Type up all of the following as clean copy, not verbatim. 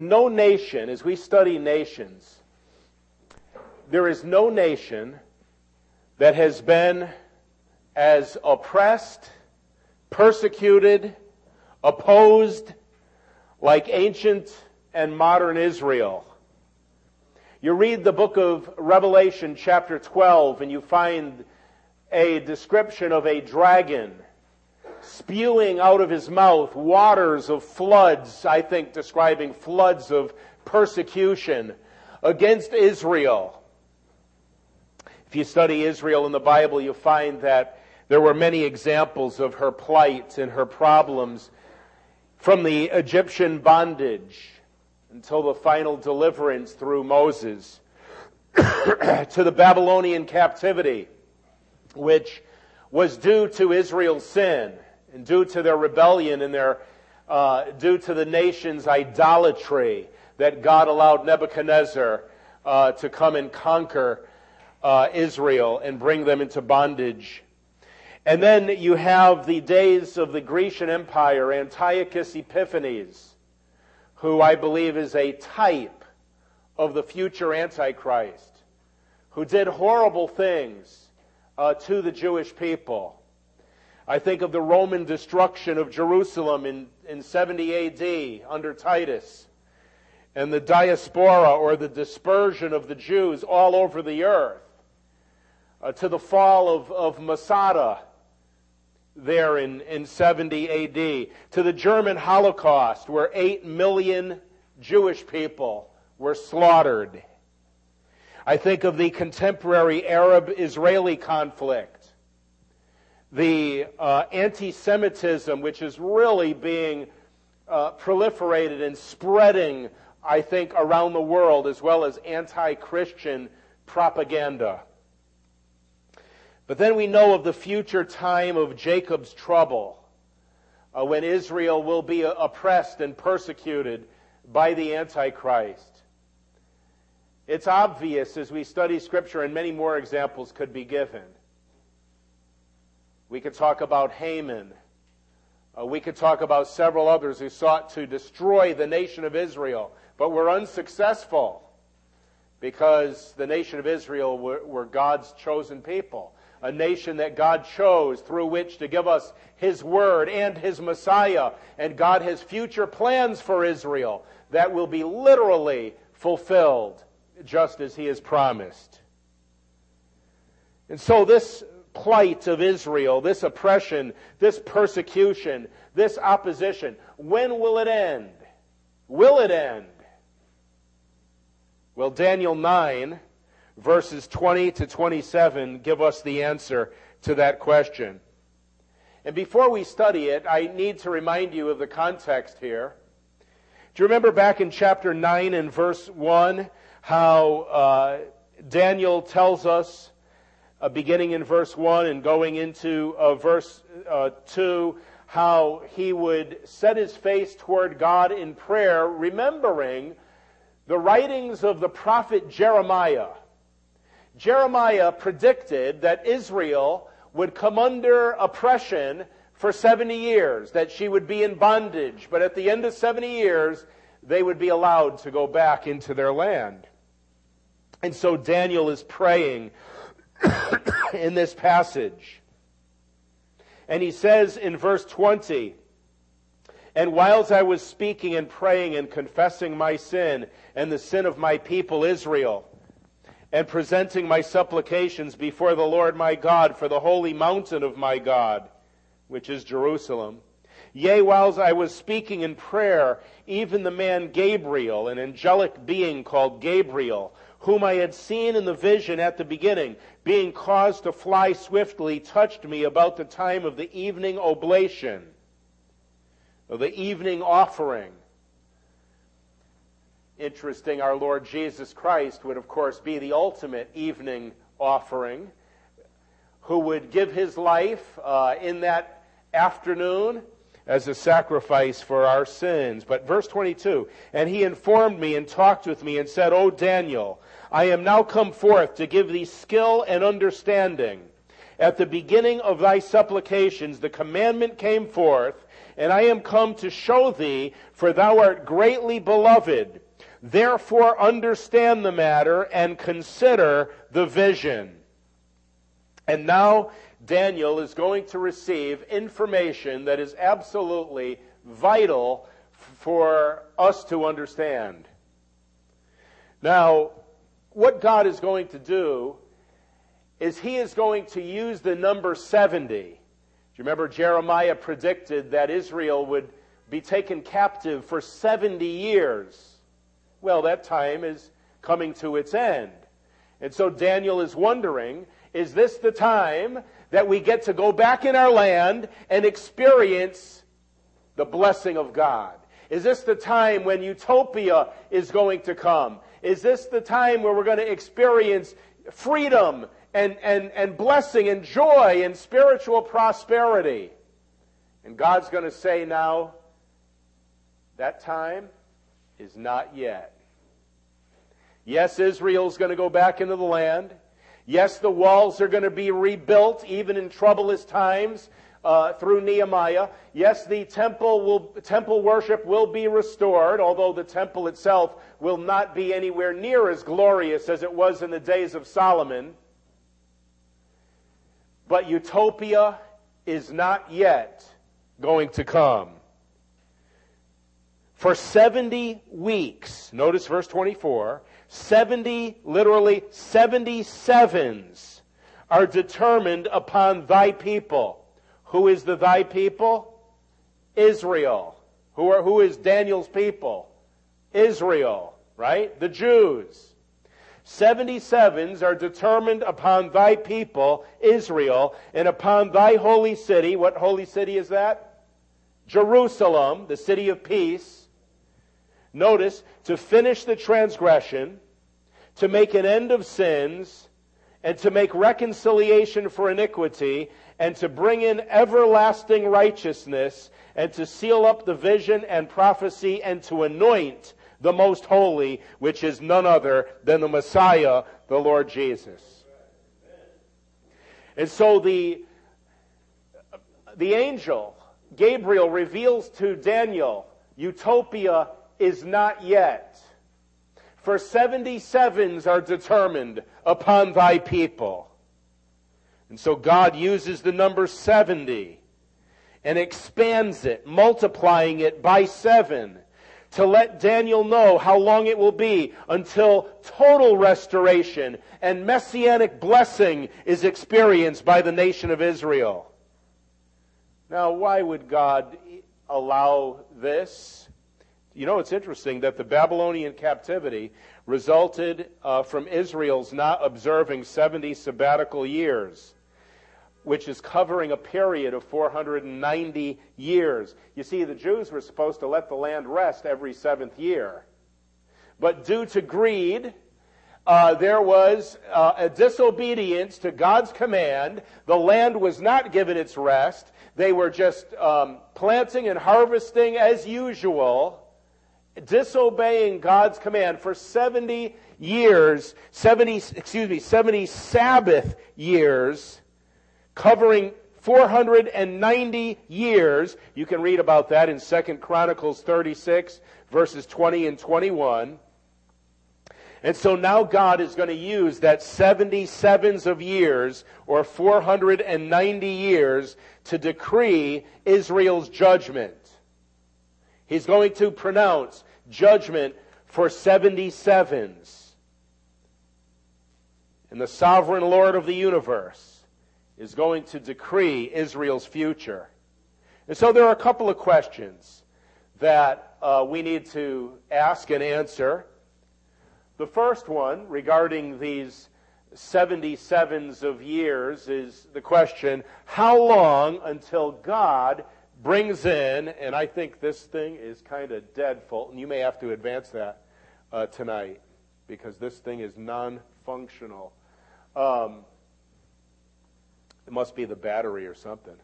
No nation, as we study nations, there is no nation that has been as oppressed, persecuted, opposed like ancient and modern Israel. You read the book of Revelation chapter 12 and you find a description of a dragon spewing out of his mouth waters of floods, I think describing floods of persecution against Israel. If you study Israel in the Bible, you find that there were many examples of her plight and her problems, from the Egyptian bondage until the final deliverance through Moses, to the Babylonian captivity, which was due to Israel's sin and due to their rebellion and due to the nation's idolatry, that God allowed Nebuchadnezzar to come and conquer Israel and bring them into bondage. And then you have the days of the Grecian Empire, Antiochus Epiphanes, who I believe is a type of the future Antichrist, who did horrible things to the Jewish people. I think of the Roman destruction of Jerusalem in 70 A.D. under Titus, and the diaspora, or the dispersion of the Jews all over the earth, to the fall of Masada there in 70 A.D., to the German Holocaust, where 8 million Jewish people were slaughtered. I think of the contemporary Arab-Israeli conflict, the anti-Semitism, which is really being proliferated and spreading, I think, around the world, as well as anti-Christian propaganda. But then we know of the future time of Jacob's trouble, when Israel will be oppressed and persecuted by the Antichrist. It's obvious as we study Scripture, and many more examples could be given. We could talk about Haman. We could talk about several others who sought to destroy the nation of Israel, but were unsuccessful because the nation of Israel were God's chosen people. A nation that God chose through which to give us His Word and His Messiah. And God has future plans for Israel that will be literally fulfilled, just as He has promised. And so this plight of Israel, this oppression, this persecution, this opposition, when will it end? Will it end? Well, Daniel 9, verses 20 to 27 give us the answer to that question. And before we study it, I need to remind you of the context here. Do you remember back in chapter 9 and verse 1 how Daniel tells us, beginning in verse 1 and going into verse 2, how he would set his face toward God in prayer, remembering the writings of the prophet Jeremiah. Jeremiah predicted that Israel would come under oppression for 70 years, that she would be in bondage, but at the end of 70 years, they would be allowed to go back into their land. And so Daniel is praying in this passage. And he says in verse 20, "And whiles I was speaking and praying and confessing my sin and the sin of my people Israel, and presenting my supplications before the Lord my God for the holy mountain of my God, which is Jerusalem. Yea, whiles I was speaking in prayer, even the man Gabriel, an angelic being called Gabriel, whom I had seen in the vision at the beginning, being caused to fly swiftly, touched me about the time of the evening oblation," of the evening offering. Interesting, our Lord Jesus Christ would, of course, be the ultimate evening offering, who would give His life in that afternoon as a sacrifice for our sins. But verse 22, "And He informed me and talked with me and said, O Daniel, I am now come forth to give thee skill and understanding. At the beginning of thy supplications the commandment came forth, and I am come to show thee, for thou art greatly beloved. Therefore understand the matter and consider the vision. And now Daniel is going to receive information that is absolutely vital for us to understand. Now, what God is going to do is He is going to use the number 70. Do you remember Jeremiah predicted that Israel would be taken captive for 70 years? Well, that time is coming to its end. And so Daniel is wondering, is this the time that we get to go back in our land and experience the blessing of God? Is this the time when utopia is going to come? Is this the time where we're going to experience freedom and blessing and joy and spiritual prosperity? And God's going to say now, that time is not yet. Yes, Israel's going to go back into the land. Yes, the walls are going to be rebuilt even in troublous times through Nehemiah. Yes, the temple worship will be restored, although the temple itself will not be anywhere near as glorious as it was in the days of Solomon. But utopia is not yet going to come. For 70 weeks, notice verse 24, 70, literally 77s are determined upon thy people. Who is the thy people? Israel. Who is Daniel's people? Israel, right? The Jews. 77s are determined upon thy people, Israel, and upon thy holy city. What holy city is that? Jerusalem, the city of peace. Notice, to finish the transgression, to make an end of sins, and to make reconciliation for iniquity, and to bring in everlasting righteousness, and to seal up the vision and prophecy, and to anoint the most holy, which is none other than the Messiah, the Lord Jesus. And so the angel, Gabriel, reveals to Daniel, utopia is not yet. For 77s are determined upon thy people. And so God uses the number 70 and expands it, multiplying it by 7, to let Daniel know how long it will be until total restoration and messianic blessing is experienced by the nation of Israel. Now, why would God allow this? You know, it's interesting that the Babylonian captivity resulted from Israel's not observing 70 sabbatical years, which is covering a period of 490 years. You see, the Jews were supposed to let the land rest every 7th year. But due to greed, there was a disobedience to God's command. The land was not given its rest. They were just planting and harvesting as usual, disobeying God's command for 70 Sabbath years, covering 490 years. You can read about that in 2 Chronicles 36, verses 20 and 21. And so now God is going to use that 77s of years, or 490 years, to decree Israel's judgment. He's going to pronounce judgment for 77s. And the sovereign Lord of the universe is going to decree Israel's future. And so there are a couple of questions that we need to ask and answer. The first one, regarding these 77s of years, is the question, how long until God brings in, and I think this thing is kind of dead, Fulton. You may have to advance that tonight, because this thing is non-functional. It must be the battery or something.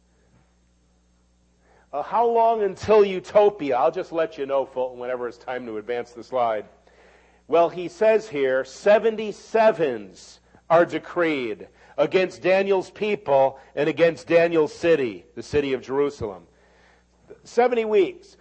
How long until utopia? I'll just let you know, Fulton, whenever it's time to advance the slide. Well, he says here, 77s are decreed against Daniel's people and against Daniel's city, the city of Jerusalem. 70 weeks.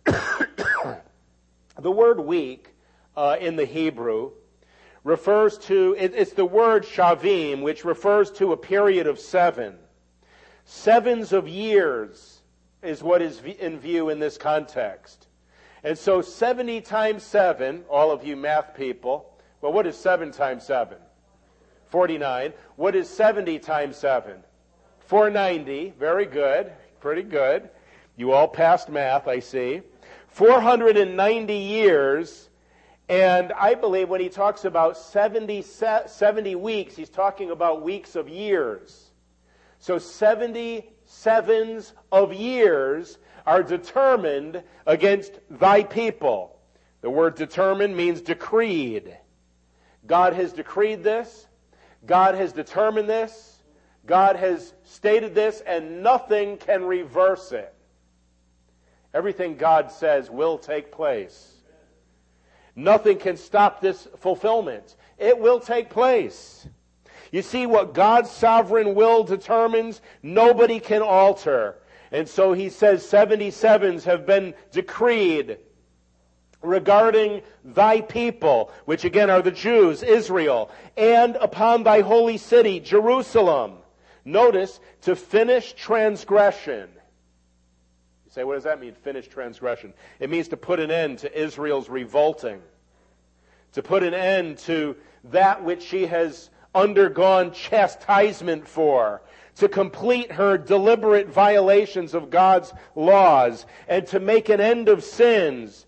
The word week in the Hebrew refers to, it's the word shavim, which refers to a period of 7. Sevens of years is what is in view in this context. And so 70 times 7, all of you math people, well, what is 7 times 7? 49. What is 70 times 7? 490. Very good. Pretty good. You all passed math, I see. 490 years. And I believe when he talks about 70 weeks, he's talking about weeks of years. So 70 sevens of years are determined against thy people. The word determined means decreed. God has decreed this. God has determined this. God has stated this, and nothing can reverse it. Everything God says will take place. Nothing can stop this fulfillment. It will take place. You see, what God's sovereign will determines, nobody can alter. And so he says 77s have been decreed regarding thy people, which again are the Jews, Israel, and upon thy holy city, Jerusalem. Notice, to finish transgression. You say, what does that mean, finish transgression? It means to put an end to Israel's revolting. To put an end to that which she has undergone chastisement for. To complete her deliberate violations of God's laws. And to make an end of sins.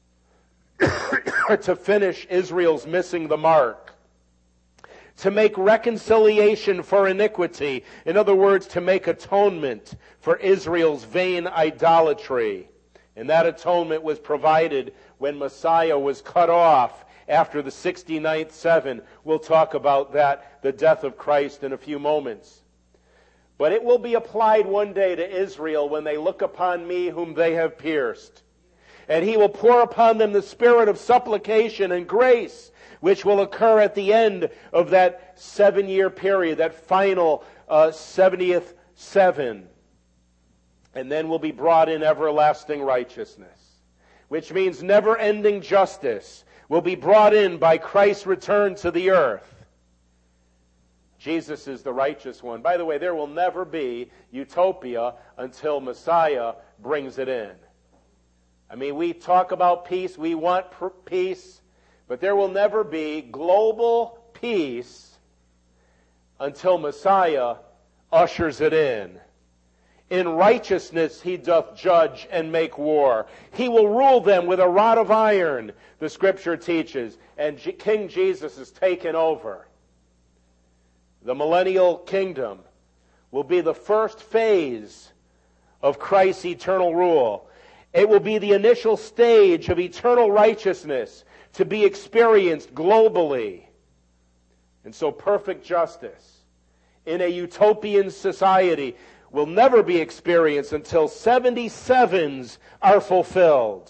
To finish Israel's missing the mark. To make reconciliation for iniquity. In other words, to make atonement for Israel's vain idolatry. And that atonement was provided when Messiah was cut off after the 69th seven. We'll talk about that, the death of Christ, in a few moments. But it will be applied one day to Israel when they look upon me whom they have pierced. And he will pour upon them the spirit of supplication and grace, which will occur at the end of that 7-year period, that final 70th seven. And then will be brought in everlasting righteousness, which means never-ending justice will be brought in by Christ's return to the earth. Jesus is the righteous one. By the way, there will never be utopia until Messiah brings it in. I mean, we talk about peace, we want peace, but there will never be global peace until Messiah ushers it in. In righteousness he doth judge and make war. He will rule them with a rod of iron, the Scripture teaches, and King Jesus is taken over. The millennial kingdom will be the first phase of Christ's eternal rule. It will be the initial stage of eternal righteousness to be experienced globally. And so perfect justice in a utopian society will never be experienced until 77s are fulfilled.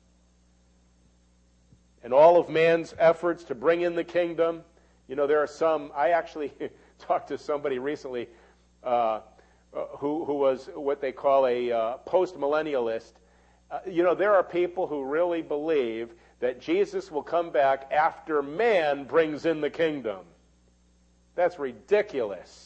And all of man's efforts to bring in the kingdom, you know, there are some, I actually talked to somebody recently who was what they call a post-millennialist. You know, there are people who really believe that Jesus will come back after man brings in the kingdom. That's ridiculous.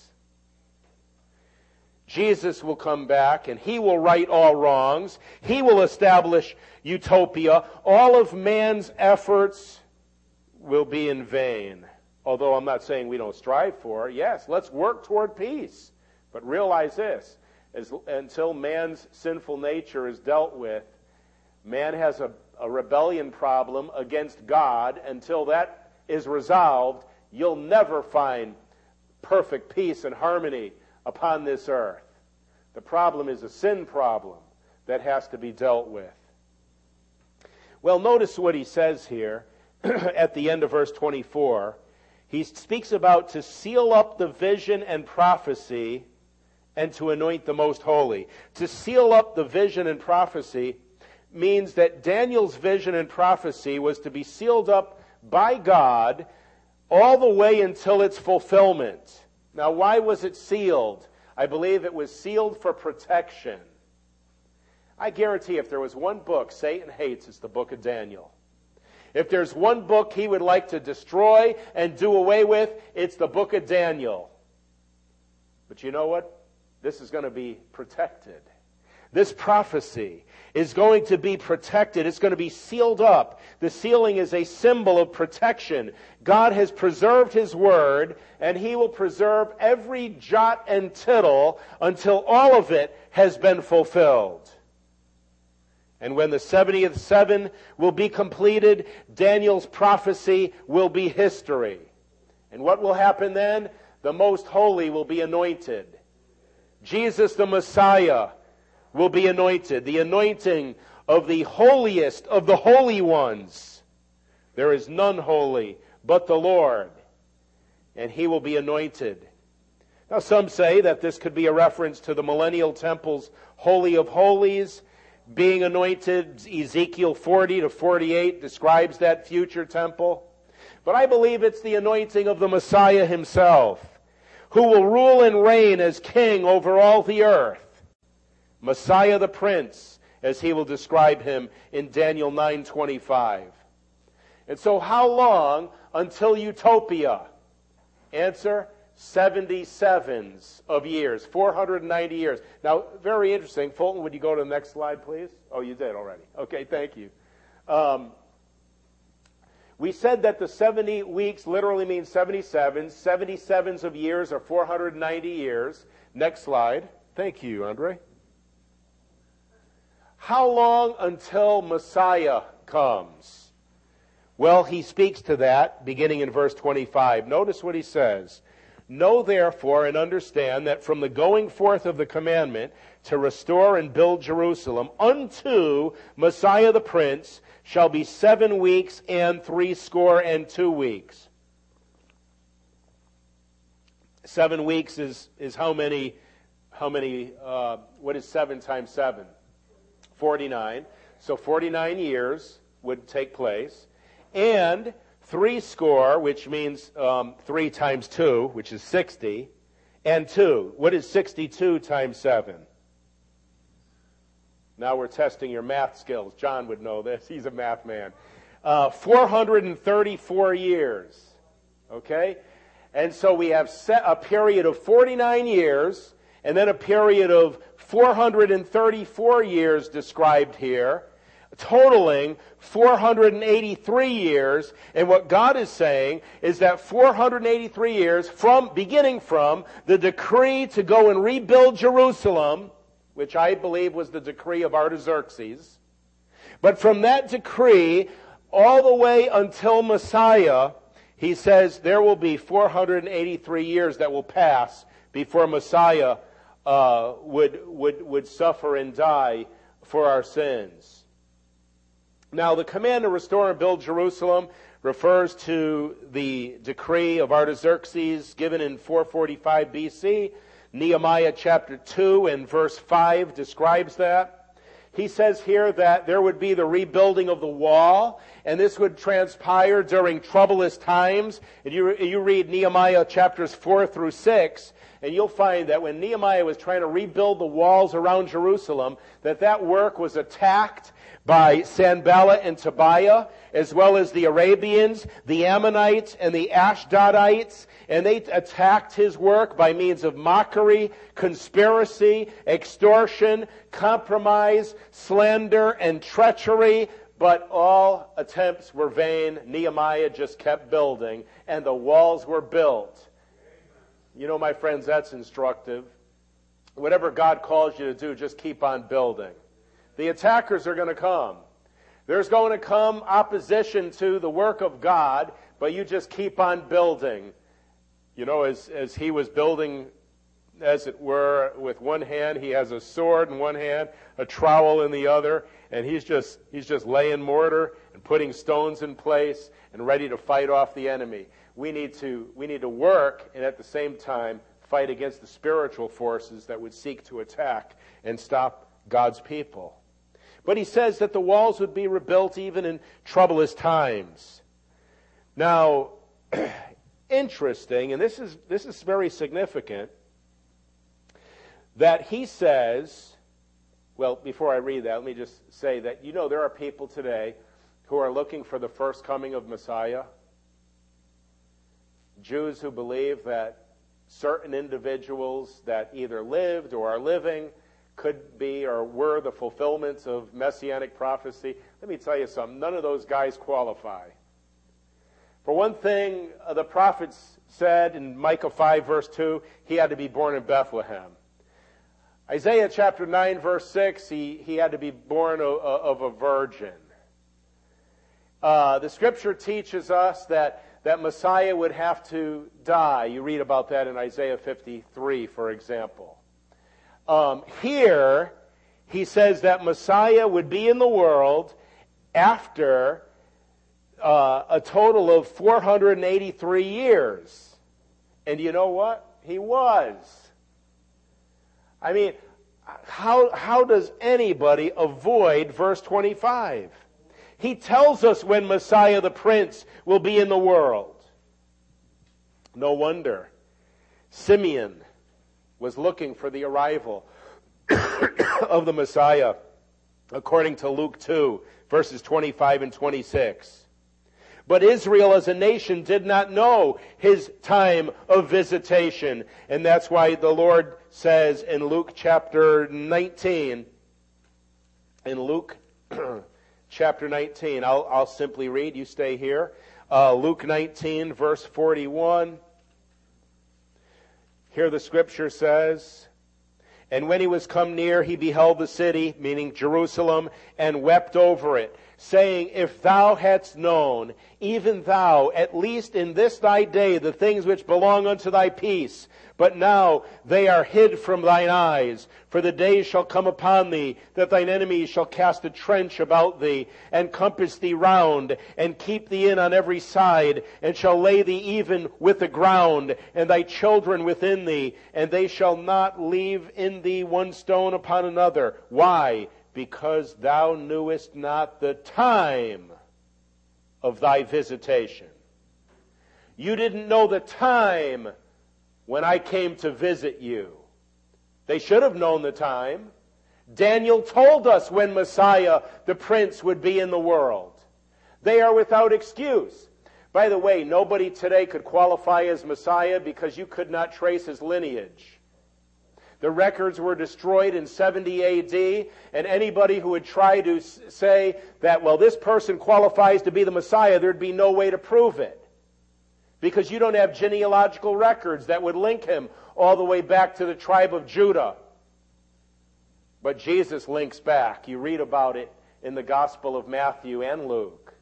Jesus will come back and he will right all wrongs. He will establish utopia. All of man's efforts will be in vain. Although I'm not saying we don't strive for it. Yes, let's work toward peace. But realize this, until man's sinful nature is dealt with, man has a rebellion problem against God. Until that is resolved, you'll never find perfect peace and harmony upon this earth. The problem is a sin problem that has to be dealt with. Well, notice what he says here at the end of verse 24. He speaks about to seal up the vision and prophecy and to anoint the most holy. To seal up the vision and prophecy means that Daniel's vision and prophecy was to be sealed up by God all the way until its fulfillment. Now, why was it sealed? I believe it was sealed for protection. I guarantee if there was one book Satan hates, it's the book of Daniel. If there's one book he would like to destroy and do away with, it's the book of Daniel. But you know what? This is going to be protected. This prophecy is going to be protected. It's going to be sealed up. The sealing is a symbol of protection. God has preserved His word, and He will preserve every jot and tittle until all of it has been fulfilled. And when the 70th seven will be completed, Daniel's prophecy will be history. And what will happen then? The Most Holy will be anointed. Jesus the Messiah will be anointed. The anointing of the holiest of the holy ones. There is none holy but the Lord. And He will be anointed. Now some say that this could be a reference to the millennial temple's Holy of Holies being anointed. Ezekiel 40 to 48 describes that future temple. But I believe it's the anointing of the Messiah Himself, who will rule and reign as king over all the earth. Messiah the Prince, as He will describe Him in Daniel 9:25. And so how long until utopia? Answer, 77s of years, 490 years. Now, very interesting. Fulton, would you go to the next slide, please? Oh, you did already. Okay, thank you. We said that the 70 weeks literally means 77. 77s of years are 490 years. Next slide. Thank you, Andre. How long until Messiah comes? Well, he speaks to that beginning in verse 25. Notice what he says. Know therefore and understand that from the going forth of the commandment to restore and build Jerusalem unto Messiah the Prince shall be 7 weeks and 62 weeks. 7 weeks is how many, what is 7 times 7? 49. So 49 years would take place. And 60, which means 3 times 2, which is 60, and 2. What is 62 times 7? Now we're testing your math skills. John would know this. He's a math man. 434 years. Okay? And so we have a period of 49 years, and then a period of 434 years described here, totaling 483 years. And what God is saying is that 483 years beginning from the decree to go and rebuild Jerusalem, which I believe was the decree of Artaxerxes, but from that decree all the way until Messiah, he says there will be 483 years that will pass before Messiah would suffer and die for our sins. Now, the command to restore and build Jerusalem refers to the decree of Artaxerxes given in 445 BC. Nehemiah chapter 2 and verse 5 describes that. He says here that there would be the rebuilding of the wall, and this would transpire during troublous times. And you read Nehemiah chapters 4 through 6, and you'll find that when Nehemiah was trying to rebuild the walls around Jerusalem, that work was attacked by Sanballat and Tobiah, as well as the Arabians, the Ammonites, and the Ashdodites, and they attacked his work by means of mockery, conspiracy, extortion, compromise, slander, and treachery. But all attempts were vain. Nehemiah just kept building, and the walls were built. You know, my friends, that's instructive. Whatever God calls you to do, just keep on building. The attackers are going to come. There's going to come opposition to the work of God, but you just keep on building. You know, as he was building, as it were, with one hand, he has a sword in one hand, a trowel in the other, and he's just laying mortar and putting stones in place and ready to fight off the enemy. We need to work and at the same time fight against the spiritual forces that would seek to attack and stop God's people. But he says that the walls would be rebuilt even in troublous times. Now, interesting, and this is very significant, that he says, Well, before I read that, let me just say that, there are people today who are looking for the first coming of Messiah. Jews who believe that certain individuals that either lived or are living could be or were the fulfillments of messianic prophecy. Let me tell you something. None of those guys qualify. For one thing, the prophets said in Micah 5, verse 2, he had to be born in Bethlehem. Isaiah chapter 9, verse 6, he had to be born of a virgin. The Scripture teaches us that Messiah would have to die. You read about that in Isaiah 53, for example. Here, he says that Messiah would be in the world after a total of 483 years. And you know what? He was. I mean, how does anybody avoid verse 25? He tells us when Messiah the Prince will be in the world. No wonder Simeon was looking for the arrival of the Messiah, according to Luke 2, verses 25 and 26. But Israel as a nation did not know his time of visitation. And that's why the Lord says in Luke chapter 19, chapter 19, I'll simply read, you stay here. Luke 19, verse 41. Here the Scripture says, "And when he was come near, he beheld the city," meaning Jerusalem, "and wept over it, saying, If thou hadst known, even thou, at least in this thy day, the things which belong unto thy peace, but now they are hid from thine eyes. For the days shall come upon thee, that thine enemies shall cast a trench about thee, and compass thee round, and keep thee in on every side, and shall lay thee even with the ground, and thy children within thee, and they shall not leave in thee one stone upon another." Why? Because thou knewest not the time of thy visitation. You didn't know the time when I came to visit you. They should have known the time. Daniel told us when Messiah, the Prince, would be in the world. They are without excuse. By the way, nobody today could qualify as Messiah because you could not trace his lineage. The records were destroyed in 70 AD, and anybody who would try to say that, well, this person qualifies to be the Messiah, there'd be no way to prove it. Because you don't have genealogical records that would link him all the way back to the tribe of Judah. But Jesus links back. You read about it in the Gospel of Matthew and Luke.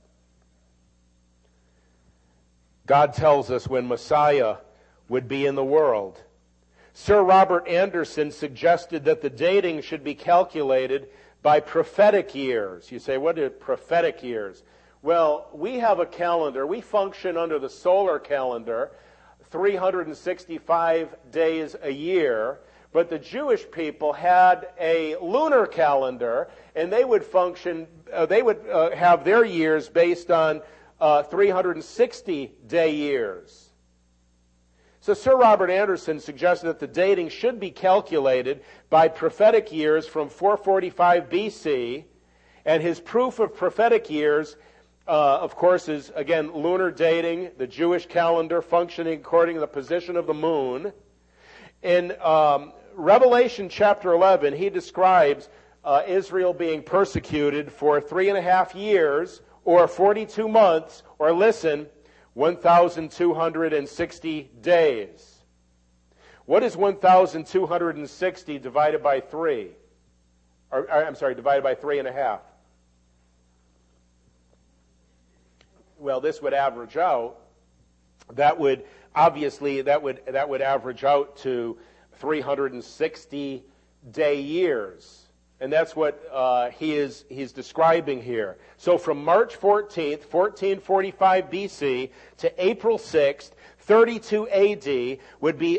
God tells us when Messiah would be in the world. Sir Robert Anderson suggested that the dating should be calculated by prophetic years. You say, what are prophetic years? Well, we have a calendar. We function under the solar calendar, 365 days a year. But the Jewish people had a lunar calendar, and they would function, have their years based on 360-day years. So Sir Robert Anderson suggested that the dating should be calculated by prophetic years from 445 BC, and his proof of prophetic years, of course, is, again, lunar dating, the Jewish calendar functioning according to the position of the moon. In Revelation chapter 11, he describes Israel being persecuted for 3.5 years, or 42 months, or listen, 1,260 days. What is 1,260 divided by 3? Divided by 3.5? Well, this would average out. That would average out to 360-day years. And that's what he's describing here. So from March 14th, 1445 BC to April 6th, 32 AD would be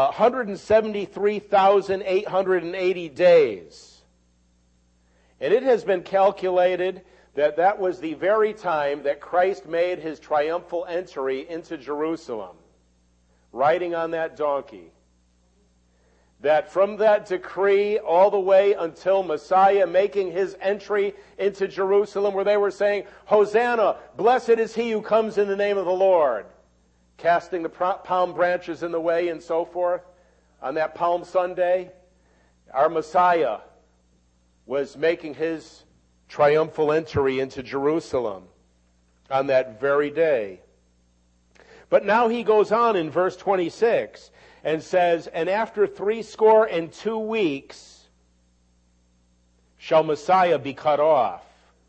173,880 days. And it has been calculated that that was the very time that Christ made his triumphal entry into Jerusalem, riding on that donkey. that from that decree all the way until Messiah making his entry into Jerusalem, where they were saying, Hosanna, blessed is he who comes in the name of the Lord, casting the palm branches in the way and so forth, on that Palm Sunday, our Messiah was making his triumphal entry into Jerusalem on that very day. But now he goes on in verse 26 and says, and after 62 weeks shall Messiah be cut off.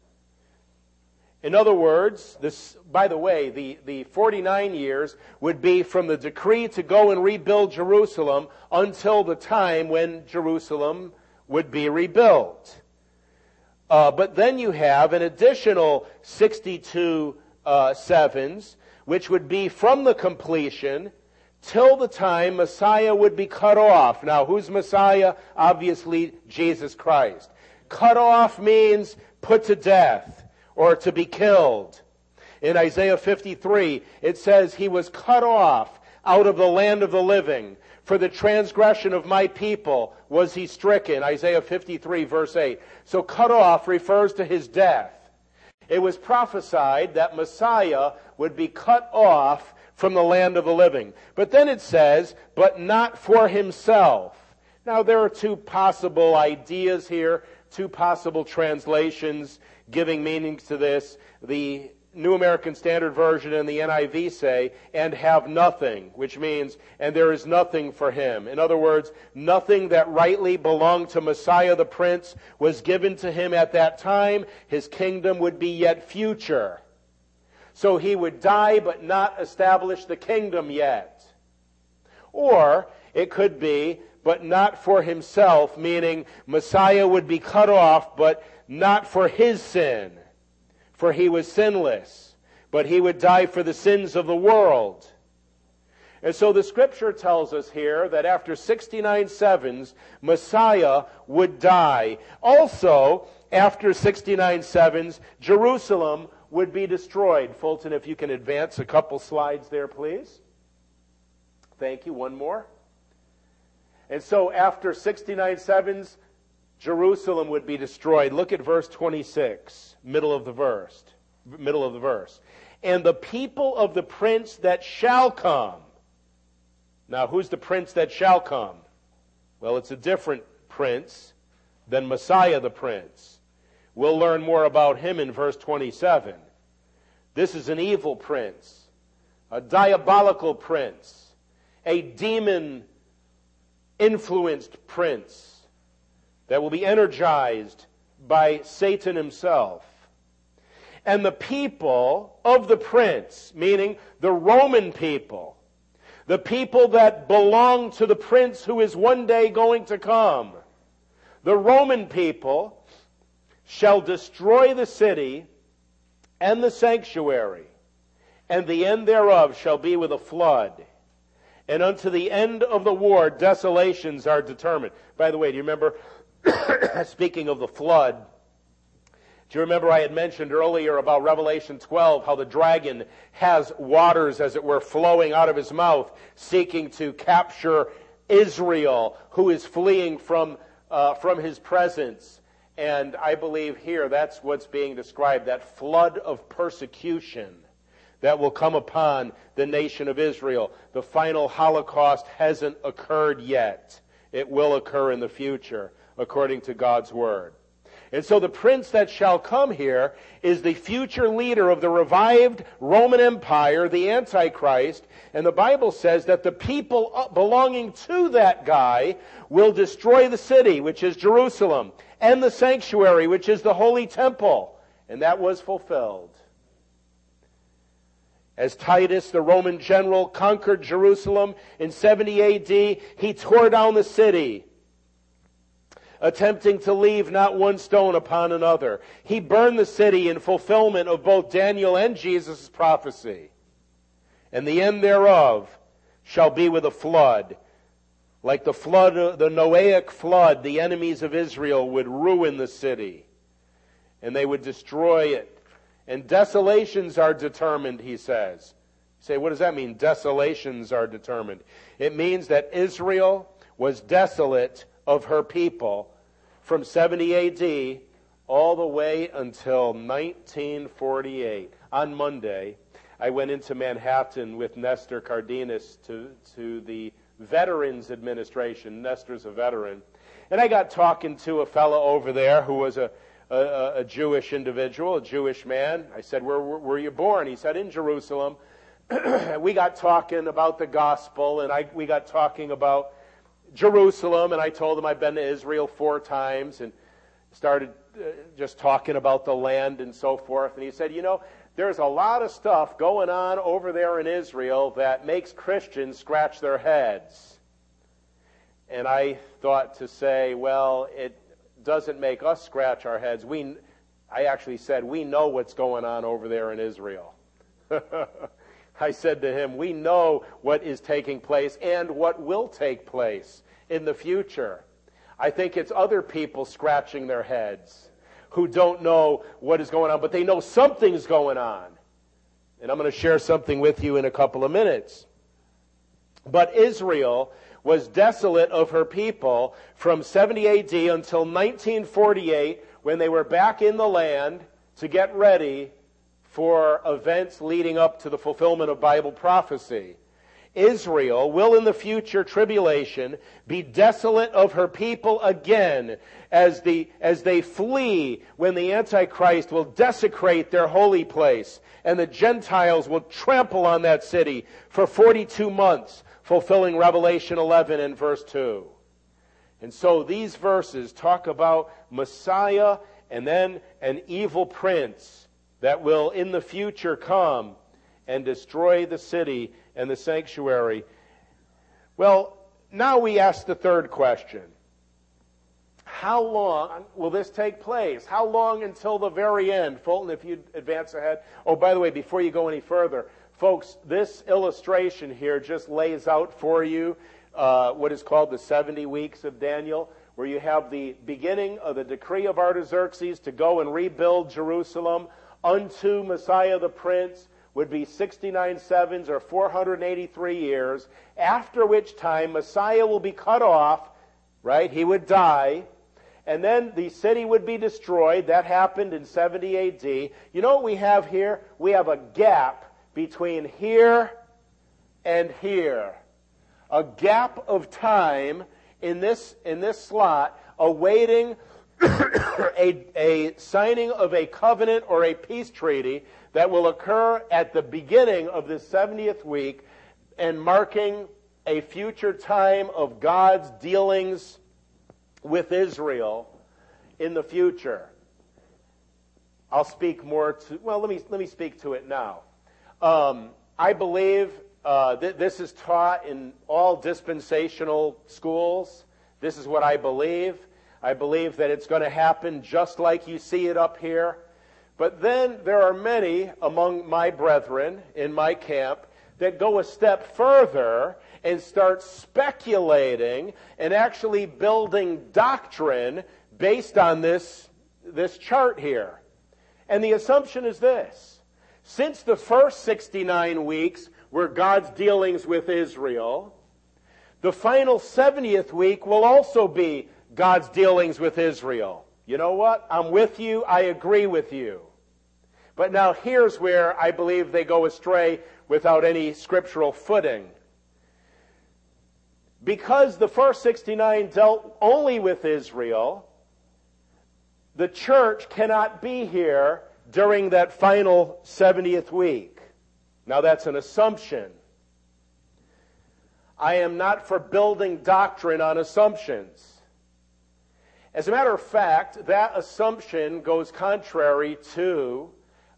In other words, this, by the way, the 49 years would be from the decree to go and rebuild Jerusalem until the time when Jerusalem would be rebuilt. But then you have an additional 62 sevens, which would be from the completion till the time Messiah would be cut off. Now, who's Messiah? Obviously, Jesus Christ. Cut off means put to death or to be killed. In Isaiah 53, it says, he was cut off out of the land of the living. For the transgression of my people was he stricken. Isaiah 53, verse 8. So cut off refers to his death. It was prophesied that Messiah would be cut off from the land of the living. But then it says, but not for himself. Now there are two possible ideas here, two possible translations giving meanings to this. The New American Standard Version and the NIV say, and have nothing, which means, and there is nothing for him. In other words, nothing that rightly belonged to Messiah the Prince was given to him at that time. His kingdom would be yet future. So he would die but not establish the kingdom yet. Or it could be, but not for himself, meaning Messiah would be cut off, but not for his sin. For he was sinless, but he would die for the sins of the world. And so the scripture tells us here that after 69 sevens, Messiah would die. Also, after 69 sevens, Jerusalem would be destroyed. Fulton, if you can advance a couple slides there, please. Thank you. One more. And so after 69 sevens, Jerusalem would be destroyed. Look at verse 26, middle of the verse. And the people of the prince that shall come. Now, who's the prince that shall come? Well, it's a different prince than Messiah the prince. We'll learn more about him in verse 27. This is an evil prince, a diabolical prince, a demon-influenced prince that will be energized by Satan himself. And the people of the prince, meaning the Roman people, the people that belong to the prince who is one day going to come, the Roman people shall destroy the city and the sanctuary, and the end thereof shall be with a flood. And unto the end of the war, desolations are determined. By the way, do you remember, speaking of the flood, do you remember I had mentioned earlier about Revelation 12, how the dragon has waters, as it were, flowing out of his mouth, seeking to capture Israel, who is fleeing from his presence. And I believe here that's what's being described, that flood of persecution that will come upon the nation of Israel. The final Holocaust hasn't occurred yet. It will occur in the future, according to God's Word. And so the prince that shall come here is the future leader of the revived Roman Empire, the Antichrist. And the Bible says that the people belonging to that guy will destroy the city, which is Jerusalem, and the sanctuary, which is the holy temple. And that was fulfilled. As Titus, the Roman general, conquered Jerusalem in 70 A.D., he tore down the city, attempting to leave not one stone upon another. He burned the city in fulfillment of both Daniel and Jesus' prophecy. And the end thereof shall be with a flood. Like the flood, the Noahic flood, the enemies of Israel would ruin the city, and they would destroy it. And desolations are determined, he says. You say, what does that mean? Desolations are determined. It means that Israel was desolate of her people from 70 A.D. all the way until 1948. On Monday, I went into Manhattan with Nestor Cardenas to the Veterans Administration. Nestor's a veteran. And I got talking to a fellow over there who was a Jewish individual, a Jewish man. I said, where were you born? He said, in Jerusalem. We got talking about the gospel, and we got talking about Jerusalem, and I told him I'd been to Israel 4 times, and started just talking about the land and so forth. And he said, there's a lot of stuff going on over there in Israel that makes Christians scratch their heads. And I thought to say, well, it doesn't make us scratch our heads. I actually said, we know what's going on over there in Israel. I said to him, we know what is taking place and what will take place in the future. I think it's other people scratching their heads who don't know what is going on, but they know something's going on. And I'm going to share something with you in a couple of minutes. But Israel was desolate of her people from 70 A.D. until 1948, when they were back in the land to get ready for events leading up to the fulfillment of Bible prophecy. Israel will in the future tribulation be desolate of her people again as they flee when the Antichrist will desecrate their holy place, and the Gentiles will trample on that city for 42 months, fulfilling Revelation 11 and verse 2. And so these verses talk about Messiah and then an evil prince that will in the future come and destroy the city and the sanctuary. Well, now we ask the third question. How long will this take place? How long until the very end? Fulton, if you advance ahead. Oh, by the way, before you go any further, folks, this illustration here just lays out for you what is called the 70 weeks of Daniel, where you have the beginning of the decree of Artaxerxes to go and rebuild Jerusalem unto Messiah the Prince, would be 69 sevens or 483 years, after which time Messiah will be cut off, right? He would die, and then the city would be destroyed. That happened in 70 A.D. You know what we have here? We have a gap between here and here. A gap of time in this slot, awaiting a signing of a covenant or a peace treaty that will occur at the beginning of this 70th week and marking a future time of God's dealings with Israel in the future. I'll speak more to, well, let me speak to it now. I believe this is taught in all dispensational schools. This is what I believe. I believe that it's going to happen just like you see it up here. But then there are many among my brethren in my camp that go a step further and start speculating and actually building doctrine based on this chart here. And the assumption is this: since the first 69 weeks were God's dealings with Israel, the final 70th week will also be God's dealings with Israel. You know what? I'm with you. I agree with you. But now here's where I believe they go astray without any scriptural footing. Because the first 69 dealt only with Israel, the church cannot be here during that final 70th week. Now that's an assumption. I am not for building doctrine on assumptions. As a matter of fact, that assumption goes contrary to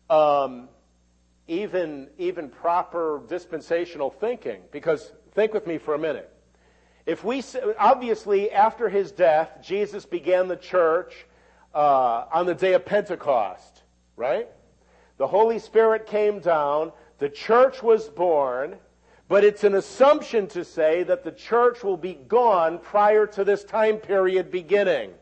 even proper dispensational thinking. Because think with me for a minute. If we obviously after his death, Jesus began the church on the day of Pentecost, right? The Holy Spirit came down, the church was born, but it's an assumption to say that the church will be gone prior to this time period beginning.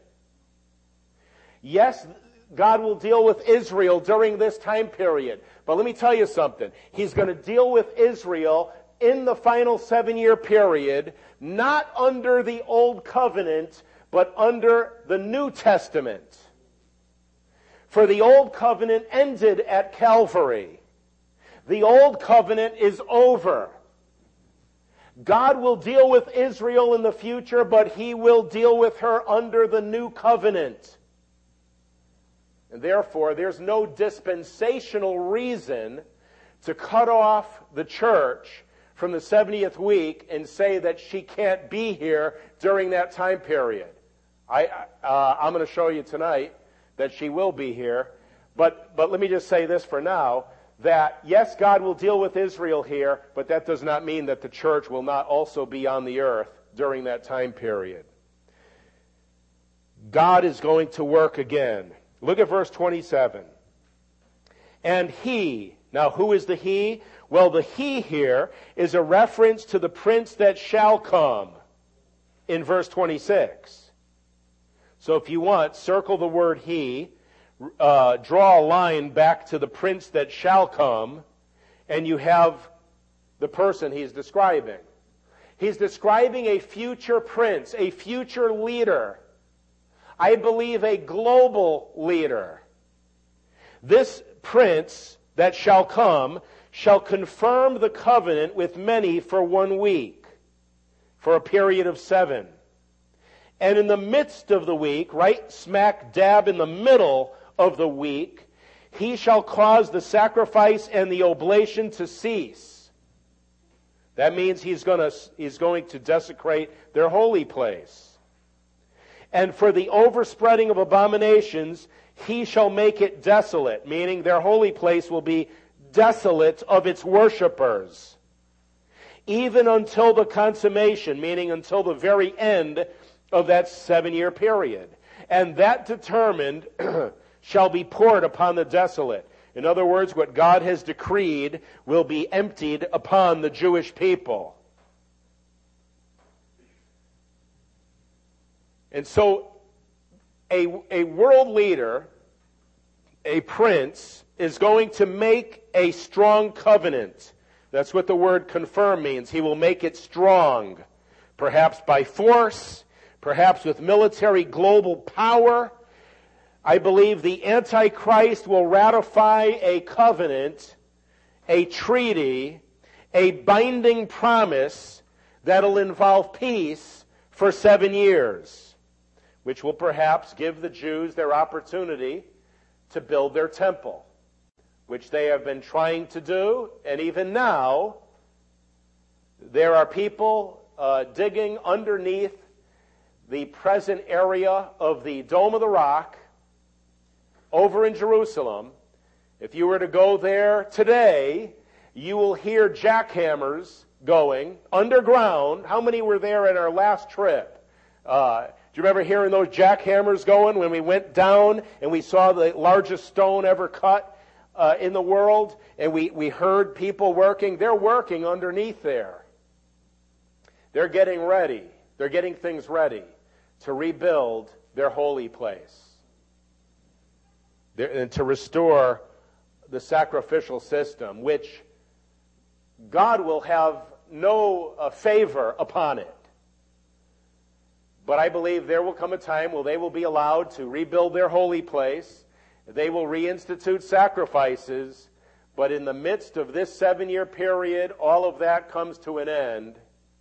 Yes, God will deal with Israel during this time period. But let me tell you something. He's going to deal with Israel in the final 7-year period, not under the Old Covenant, but under the New Testament. For the Old Covenant ended at Calvary. The Old Covenant is over. God will deal with Israel in the future, but He will deal with her under the New Covenant. And therefore, there's no dispensational reason to cut off the church from the 70th week and say that she can't be here during that time period. I'm going to show you tonight that she will be here. But let me just say this for now, that yes, God will deal with Israel here, but that does not mean that the church will not also be on the earth during that time period. God is going to work again. Look at verse 27. And He, now who is the He? Well, the He here is a reference to the prince that shall come in verse 26. So if you want, circle the word He, draw a line back to the prince that shall come, and you have the person He's describing. He's describing a future prince, a future leader. I believe a global leader. This prince that shall come shall confirm the covenant with many for 1 week, for a period of 7. And in the midst of the week, right smack dab in the middle of the week, He shall cause the sacrifice and the oblation to cease. That means He's going to desecrate their holy place. And for the overspreading of abominations, He shall make it desolate, meaning their holy place will be desolate of its worshipers, even until the consummation, meaning until the very end of that 7-year period. And that determined shall be poured upon the desolate. In other words, what God has decreed will be emptied upon the Jewish people. And so a world leader, a prince, is going to make a strong covenant. That's what the word confirm means. He will make it strong, perhaps by force, perhaps with military global power. I believe the Antichrist will ratify a covenant, a treaty, a binding promise that'll involve peace for 7 years. Which will perhaps give the Jews their opportunity to build their temple, which they have been trying to do. And even now, there are people digging underneath the present area of the Dome of the Rock over in Jerusalem. If you were to go there today, you will hear jackhammers going underground. How many were there at our last trip? Do you remember hearing those jackhammers going when we went down and we saw the largest stone ever cut in the world? And we heard people working. They're working underneath there. They're getting ready. They're getting things ready to rebuild their holy place. And to restore the sacrificial system, which God will have no favor upon it. But I believe there will come a time where they will be allowed to rebuild their holy place. They will reinstitute sacrifices. But in the midst of this 7-year period, all of that comes to an end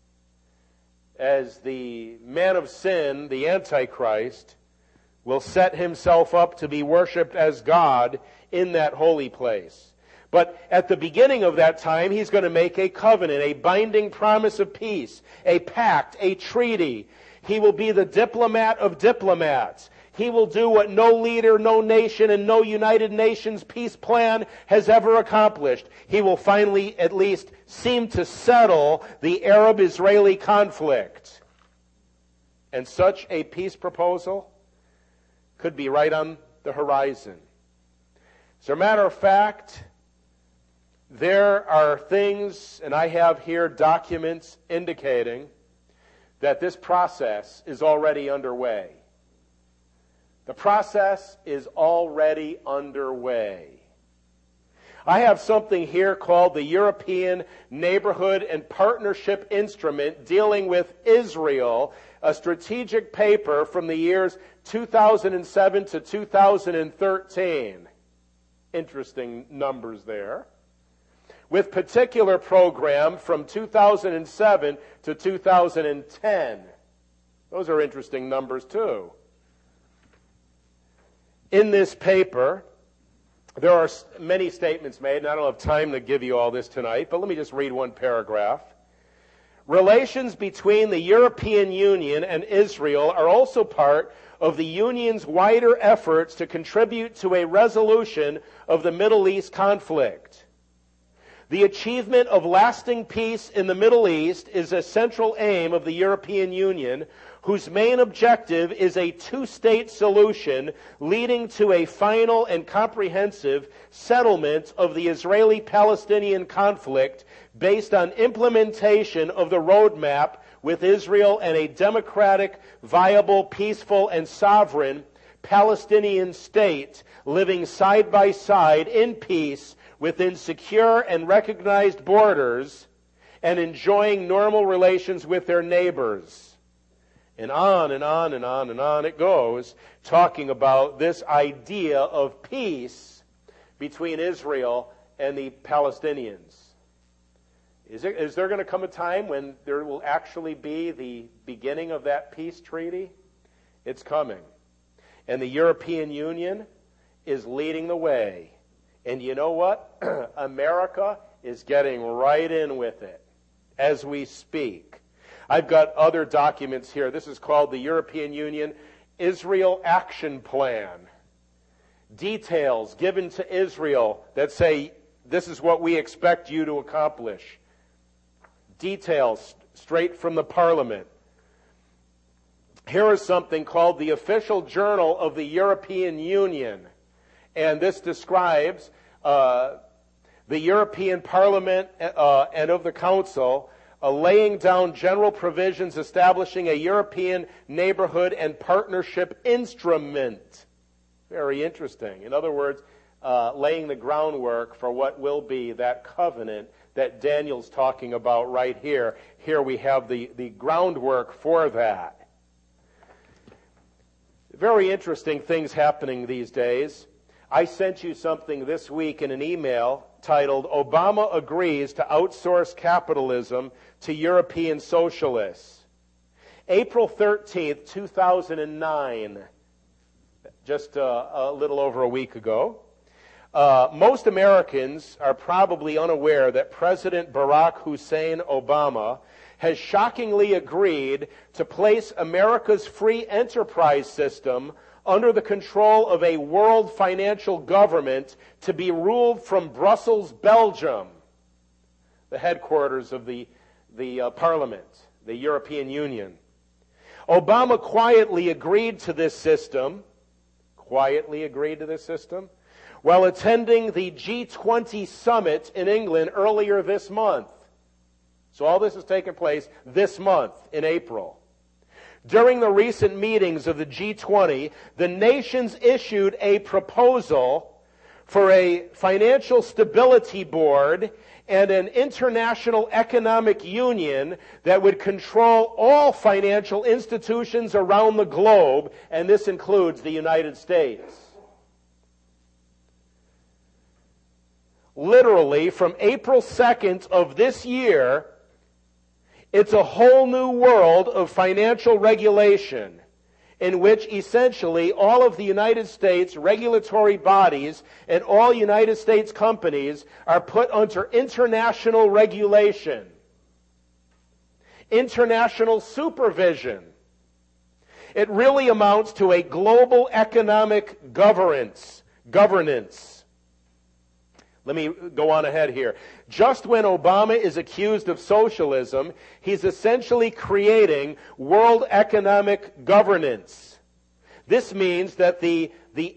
as the man of sin, the Antichrist, will set himself up to be worshipped as God in that holy place. But at the beginning of that time, He's going to make a covenant, a binding promise of peace, a pact, a treaty. He will be the diplomat of diplomats. He will do what no leader, no nation, and no United Nations peace plan has ever accomplished. He will finally at least seem to settle the Arab-Israeli conflict. And such a peace proposal could be right on the horizon. As a matter of fact, there are things, and I have here documents indicating that this process is already underway. The process is already underway. I have something here called the European Neighborhood and Partnership Instrument dealing with Israel, a strategic paper from the years 2007 to 2013. Interesting numbers there. With particular program from 2007 to 2010. Those are interesting numbers too. In this paper, there are many statements made, and I don't have time to give you all this tonight, but let me just read one paragraph. Relations between the European Union and Israel are also part of the Union's wider efforts to contribute to a resolution of the Middle East conflict. The achievement of lasting peace in the Middle East is a central aim of the European Union, whose main objective is a two-state solution leading to a final and comprehensive settlement of the Israeli-Palestinian conflict based on implementation of the roadmap with Israel and a democratic, viable, peaceful, and sovereign Palestinian state living side by side in peace within secure and recognized borders and enjoying normal relations with their neighbors. And on and on and on and on it goes, talking about this idea of peace between Israel and the Palestinians. Is there going to come a time when there will actually be the beginning of that peace treaty? It's coming. And the European Union is leading the way. And you know what? America is getting right in with it as we speak. I've got other documents here. This is called the European Union Israel Action Plan. Details given to Israel that say, this is what we expect you to accomplish. Details straight from the Parliament. Here is something called the Official Journal of the European Union. And this describes the European Parliament and of the Council laying down general provisions establishing a European Neighborhood and Partnership Instrument. Very interesting. In other words, laying the groundwork for what will be that covenant that Daniel's talking about right here. Here we have the groundwork for that. Very interesting things happening these days. I sent you something this week in an email titled, Obama Agrees to Outsource Capitalism to European Socialists. April 13th, 2009, just a little over a week ago. Most Americans are probably unaware that President Barack Hussein Obama has shockingly agreed to place America's free enterprise system under the control of a world financial government to be ruled from Brussels, Belgium, the headquarters of the Parliament, the European Union. Obama quietly agreed to this system, while attending the G20 summit in England earlier this month. So all this has taken place this month in April. During the recent meetings of the G20, the nations issued a proposal for a financial stability board and an international economic union that would control all financial institutions around the globe, and this includes the United States. Literally, from April 2nd of this year, it's a whole new world of financial regulation in which essentially all of the United States regulatory bodies and all United States companies are put under international regulation, international supervision. It really amounts to a global economic governance. Let me go on ahead here. Just when Obama is accused of socialism, he's essentially creating world economic governance. This means that the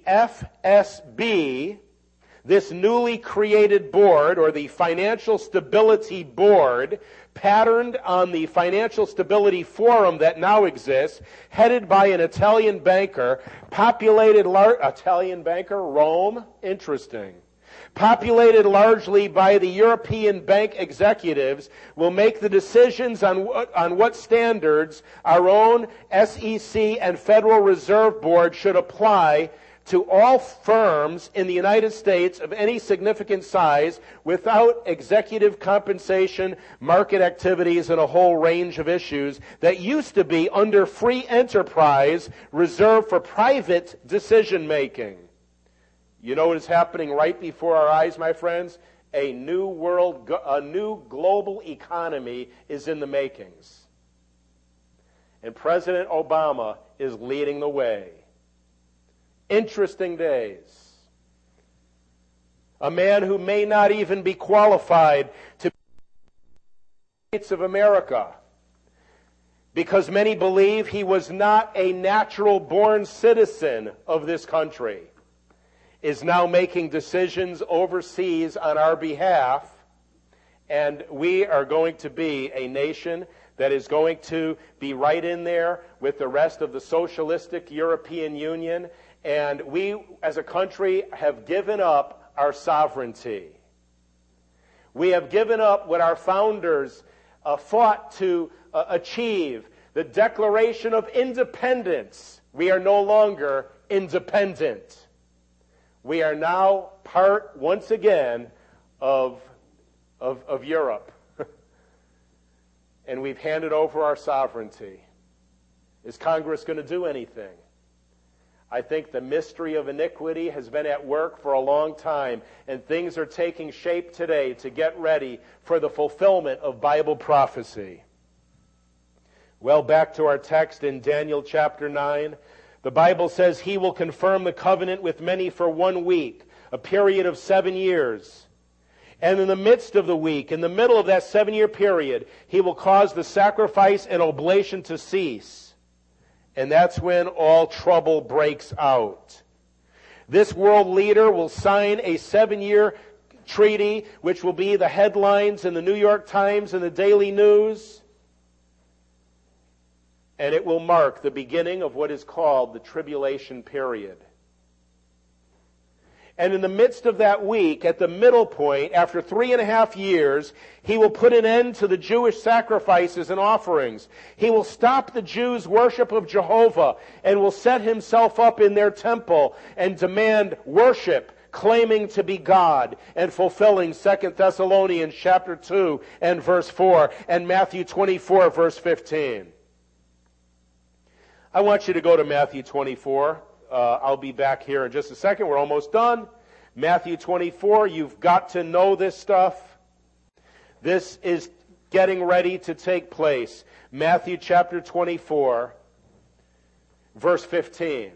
FSB, this newly created board, or the Financial Stability Board, patterned on the Financial Stability Forum that now exists, headed by an Italian banker, Rome, interesting. populated largely by the European bank executives, will make the decisions on what standards our own SEC and Federal Reserve Board should apply to all firms in the United States of any significant size without executive compensation, market activities, and a whole range of issues that used to be under free enterprise reserved for private decision making. You know what is happening right before our eyes, my friends? A new global economy is in the makings. And President Obama is leading the way. Interesting days. A man who may not even be qualified to be the States of America, because many believe he was not a natural-born citizen of this country, is now making decisions overseas on our behalf, and we are going to be a nation that is going to be right in there with the rest of the socialistic European Union. And we, as a country, have given up our sovereignty. We have given up what our founders fought to achieve, the Declaration of Independence. We are no longer independent. We are now part, once again, of Europe. And we've handed over our sovereignty. Is Congress going to do anything? I think the mystery of iniquity has been at work for a long time, and things are taking shape today to get ready for the fulfillment of Bible prophecy. Well, back to our text in Daniel chapter 9. The Bible says he will confirm the covenant with many for 1 week, a period of 7 years. And in the midst of the week, in the middle of that 7-year period, he will cause the sacrifice and oblation to cease. And that's when all trouble breaks out. This world leader will sign a 7-year treaty, which will be the headlines in the New York Times and the Daily News. And it will mark the beginning of what is called the tribulation period. And in the midst of that week, at the middle point, after 3.5 years, he will put an end to the Jewish sacrifices and offerings. He will stop the Jews' worship of Jehovah and will set himself up in their temple and demand worship, claiming to be God and fulfilling 2 Thessalonians chapter 2 and verse 4 and Matthew 24 verse 15. I want you to go to Matthew 24. I'll be back here in just a second. We're almost done. Matthew 24, you've got to know this stuff. This is getting ready to take place. Matthew chapter 24, verse 15.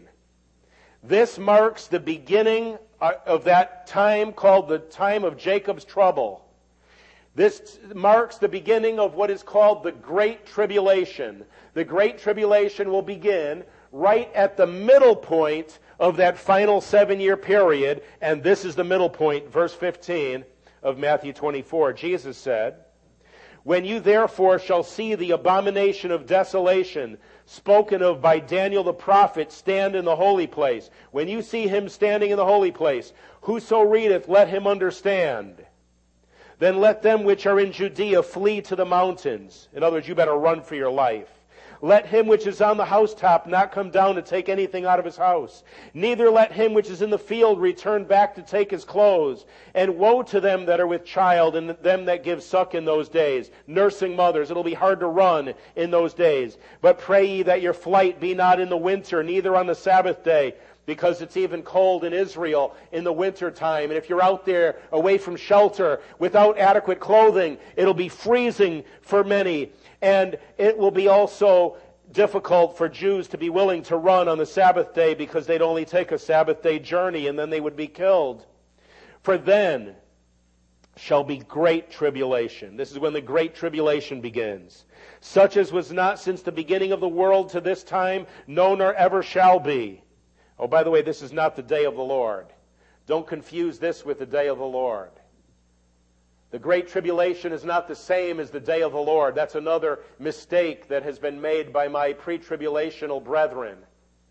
This marks the beginning of that time called the time of Jacob's trouble. This marks the beginning of what is called the Great Tribulation. The Great Tribulation will begin right at the middle point of that final 7-year period, and this is the middle point, verse 15 of Matthew 24. Jesus said, "When you therefore shall see the abomination of desolation spoken of by Daniel the prophet stand in the holy place, when you see him standing in the holy place, whoso readeth, let him understand. Then let them which are in Judea flee to the mountains." In other words, you better run for your life. "Let him which is on the housetop not come down to take anything out of his house. Neither let him which is in the field return back to take his clothes. And woe to them that are with child and them that give suck in those days." Nursing mothers, it'll be hard to run in those days. "But pray ye that your flight be not in the winter, neither on the Sabbath day, because it's even cold in Israel in the winter time. And if you're out there away from shelter without adequate clothing, it'll be freezing for many. And it will be also difficult for Jews to be willing to run on the Sabbath day, because they'd only take a Sabbath day journey and then they would be killed. For then shall be great tribulation." This is when the great tribulation begins. "Such as was not since the beginning of the world to this time, no nor ever shall be." Oh, by the way, this is not the day of the Lord. Don't confuse this with the day of the Lord. The Great Tribulation is not the same as the day of the Lord. That's another mistake that has been made by my pre-tribulational brethren.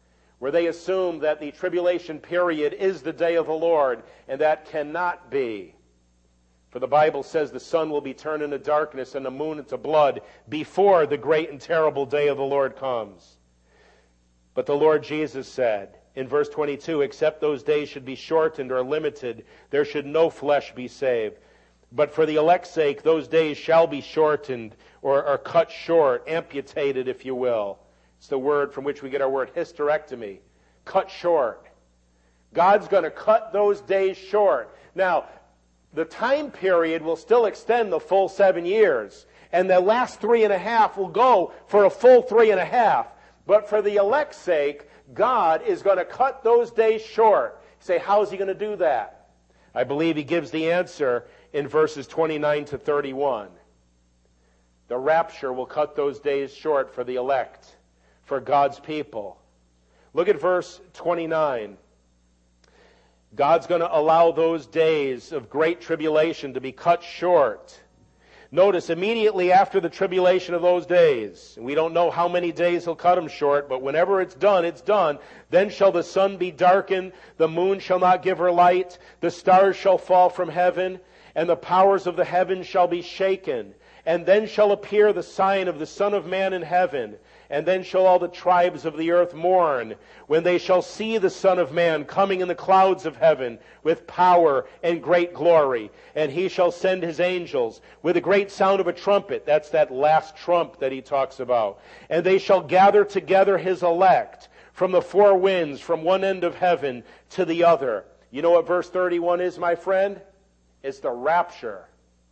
where they assume that the tribulation period is the day of the Lord, and that cannot be. For the Bible says the sun will be turned into darkness and the moon into blood before the great and terrible day of the Lord comes. But the Lord Jesus said in verse 22, except those days should be shortened or limited, there should no flesh be saved. But for the elect's sake, those days shall be shortened or cut short, amputated, if you will. It's the word from which we get our word hysterectomy. Cut short. God's going to cut those days short. Now, the time period will still extend the full 7 years. And the last 3.5 will go for a full 3.5. But for the elect's sake, God is going to cut those days short. You say, how is he going to do that? I believe he gives the answer in verses 29 to 31. The rapture will cut those days short for the elect, for God's people. Look at verse 29. God's going to allow those days of great tribulation to be cut short. Notice, immediately after the tribulation of those days, and we don't know how many days he'll cut them short, but whenever it's done, it's done. Then shall the sun be darkened, the moon shall not give her light, the stars shall fall from heaven, and the powers of the heavens shall be shaken. And then shall appear the sign of the Son of Man in heaven. And then shall all the tribes of the earth mourn, when they shall see the Son of Man coming in the clouds of heaven with power and great glory. And he shall send his angels with a great sound of a trumpet. That's that last trump that he talks about. And they shall gather together his elect from the four winds, from one end of heaven to the other. You know what verse 31 is, my friend? It's the rapture.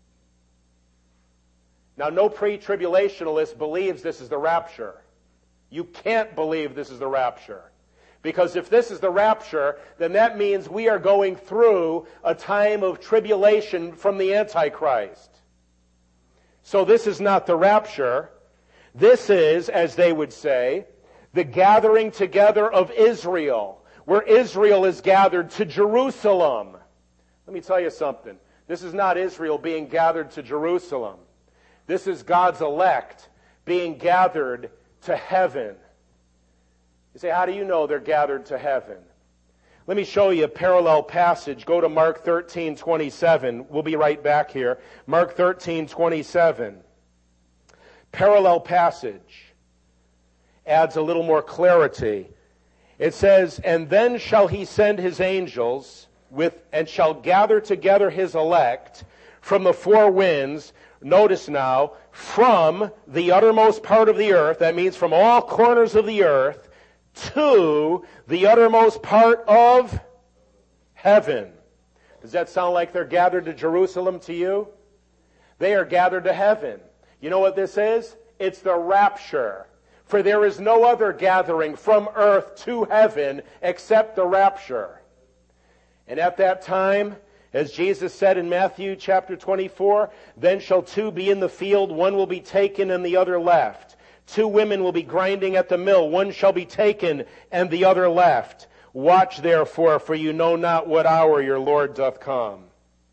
Now, no pre-tribulationalist believes this is the rapture. You can't believe this is the rapture. Because if this is the rapture, then that means we are going through a time of tribulation from the Antichrist. So this is not the rapture. This is, as they would say, the gathering together of Israel, where Israel is gathered to Jerusalem. Let me tell you something. This is not Israel being gathered to Jerusalem. This is God's elect being gathered to heaven. You say, how do you know they're gathered to heaven? Let me show you a parallel passage. Go to Mark 13:27. We'll be right back here. Mark 13:27. Parallel passage. Adds a little more clarity. It says, and then shall he send his angels and shall gather together his elect from the four winds. Notice now, from the uttermost part of the earth, that means from all corners of the earth, to the uttermost part of heaven. Does that sound like they're gathered to Jerusalem to you? They are gathered to heaven. You know what this is? It's the rapture. For there is no other gathering from earth to heaven except the rapture. And at that time, as Jesus said in Matthew chapter 24, then shall two be in the field, one will be taken and the other left. Two women will be grinding at the mill, one shall be taken and the other left. Watch therefore, for you know not what hour your Lord doth come.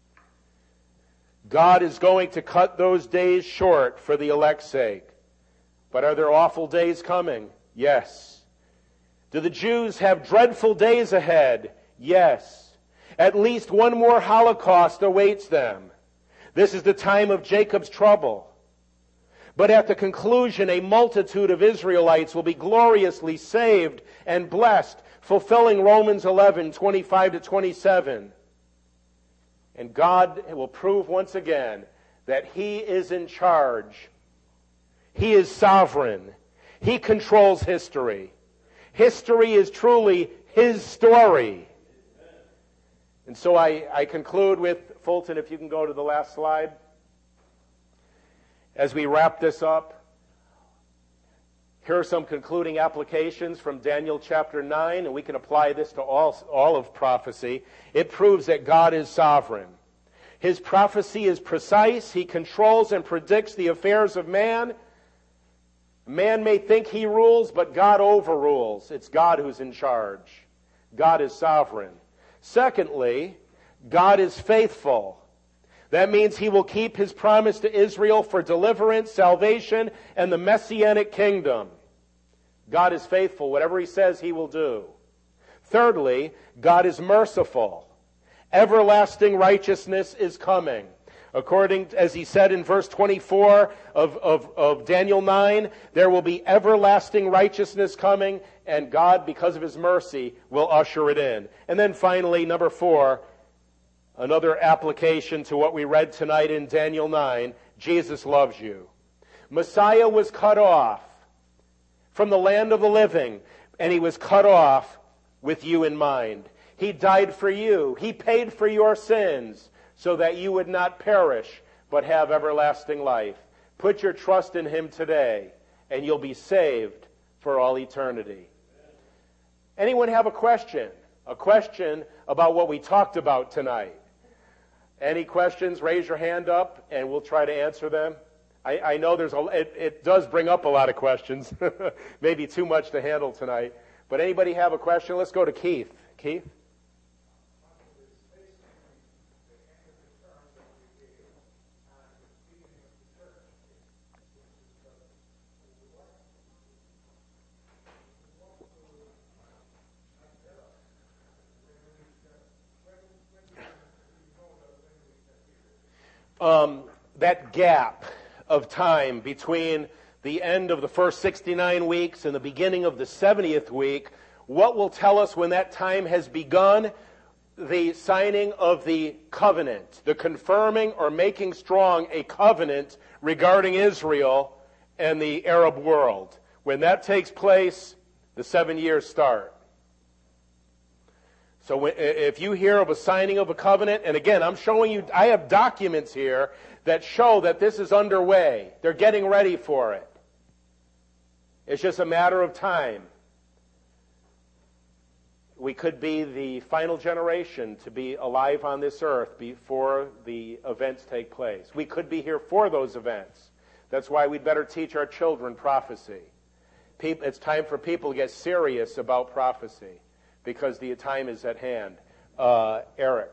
God is going to cut those days short for the elect's sake. But are there awful days coming? Yes. Do the Jews have dreadful days ahead? Yes. At least one more Holocaust awaits them. This is the time of Jacob's trouble. But at the conclusion, a multitude of Israelites will be gloriously saved and blessed, fulfilling Romans 11:25 to 27. And God will prove once again that He is in charge. He is sovereign. He controls history. History is truly His story. And so I conclude with, Fulton, if you can go to the last slide. As we wrap this up, here are some concluding applications from Daniel chapter 9, and we can apply this to all of prophecy. It proves that God is sovereign. His prophecy is precise. He controls and predicts the affairs of man. Man may think he rules, but God overrules. It's God who's in charge. God is sovereign. Secondly, God is faithful. That means He will keep His promise to Israel for deliverance, salvation, and the Messianic kingdom. God is faithful. Whatever he says, he will do. Thirdly, God is merciful. Everlasting righteousness is coming. According, as he said in verse 24 of Daniel 9, there will be everlasting righteousness coming, and God, because of his mercy, will usher it in. And then finally, number 4, another application to what we read tonight in Daniel 9, Jesus loves you. Messiah was cut off from the land of the living, and he was cut off with you in mind. He died for you. He paid for your sins so that you would not perish but have everlasting life. Put your trust in him today, and you'll be saved for all eternity. Anyone have a question? A question about what we talked about tonight? Any questions? Raise your hand up, and we'll try to answer them. I know it does bring up a lot of questions. Maybe too much to handle tonight. But anybody have a question? Let's go to Keith. Keith? That gap of time between the end of the first 69 weeks and the beginning of the 70th week, what will tell us when that time has begun? The signing of the covenant, the confirming or making strong a covenant regarding Israel and the Arab world. When that takes place, the 7 years start. So if you hear of a signing of a covenant, and again, I'm showing you, I have documents here that show that this is underway. They're getting ready for it. It's just a matter of time. We could be the final generation to be alive on this earth before the events take place. We could be here for those events. That's why we'd better teach our children prophecy. It's time for people to get serious about prophecy, because the time is at hand. Eric.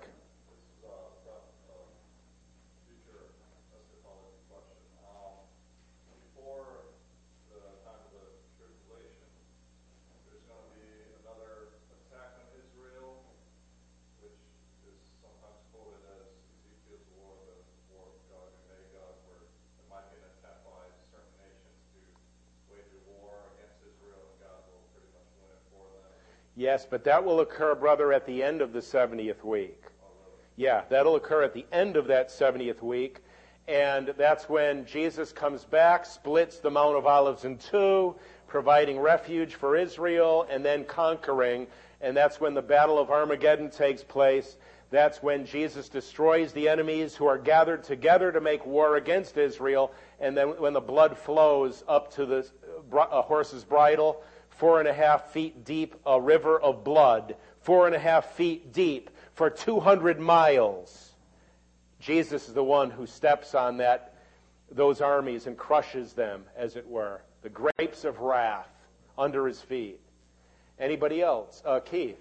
Before the time of the tribulation, there's going to be another attack on Israel, which is sometimes quoted as Ezekiel's war, the war of Gog and Magog, where there might be an attempt by certain nations to wage a war against Israel, and God will pretty much win it for them. Yes, but that will occur, brother, at the end of the 70th week. Yeah, that'll occur at the end of that 70th week. And that's when Jesus comes back, splits the Mount of Olives in two, providing refuge for Israel, and then conquering. And that's when the Battle of Armageddon takes place. That's when Jesus destroys the enemies who are gathered together to make war against Israel. And then when the blood flows up to the horse's bridle, 4.5 feet deep, a river of blood, 4.5 feet deep for 200 miles. Jesus is the one who steps on those armies and crushes them, as it were. The grapes of wrath under his feet. Anybody else? Keith.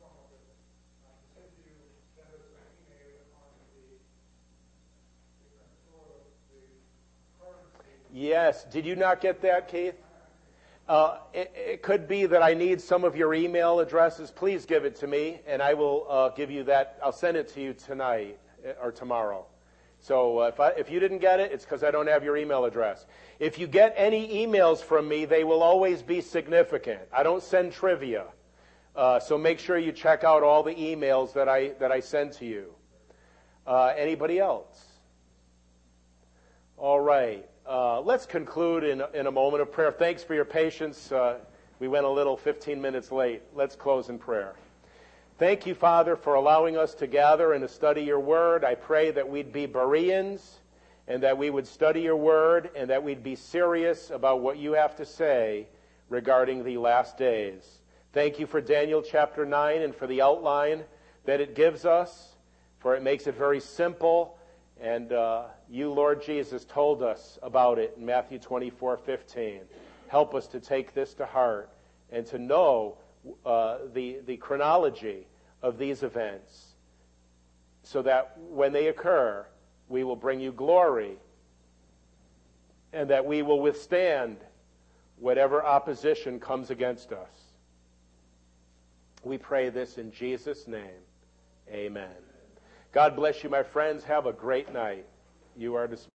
Yes. Did you not get that, Keith? It could be that I need some of your email addresses. Please give it to me, and I will give you that. I'll send it to you tonight or tomorrow. So if you didn't get it, it's because I don't have your email address. If you get any emails from me, they will always be significant. I don't send trivia. So make sure you check out all the emails that I send to you. Anybody else? All right. Let's conclude in a moment of prayer. Thanks for your patience. We went a little 15 minutes late. Let's close in prayer. Thank you, Father, for allowing us to gather and to study your word. I pray that we'd be Bereans and that we would study your word and that we'd be serious about what you have to say regarding the last days. Thank you for Daniel chapter 9 and for the outline that it gives us, for it makes it very simple. And you, Lord Jesus, told us about it in Matthew 24:15. Help us to take this to heart and to know the chronology of these events, so that when they occur, we will bring you glory, and that we will withstand whatever opposition comes against us. We pray this in Jesus' name. Amen. God bless you, my friends. Have a great night. You are dismissed.